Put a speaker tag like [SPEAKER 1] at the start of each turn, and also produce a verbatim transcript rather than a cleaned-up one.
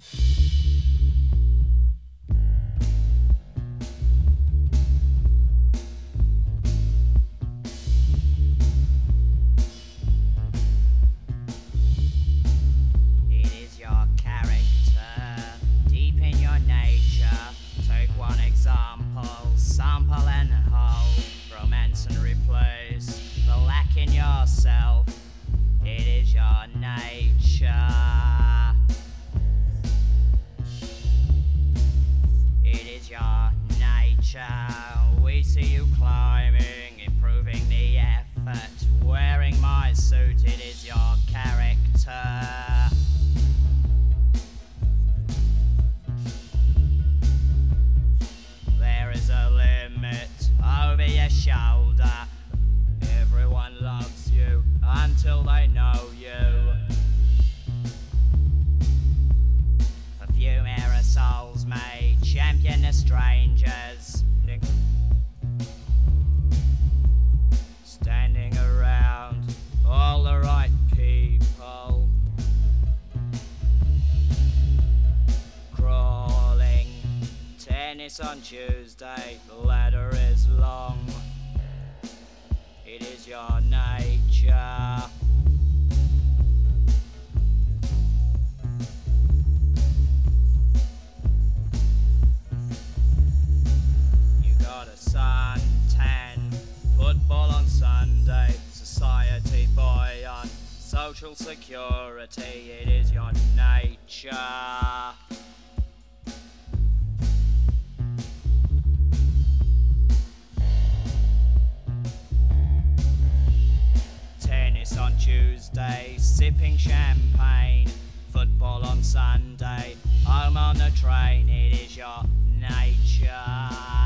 [SPEAKER 1] It is your character, deep in your nature. Take one example, sample and hold, romance and replace the lack in yourself. It is your nature. It is your nature. We see you climbing, improving the effort, wearing my suit. It is your character. There is a limit over your shoulder. Everyone loves you until they know you. A few aerosols may champion the strangers, standing around all the right people, crawling. Tennis on Tuesday, the ladder is long. It is your nature. You got a suntan, football on Sunday, society boy on social security. It is your nature. Tennis on Tuesday, sipping champagne, football on Sunday, home on the train. It is your nature.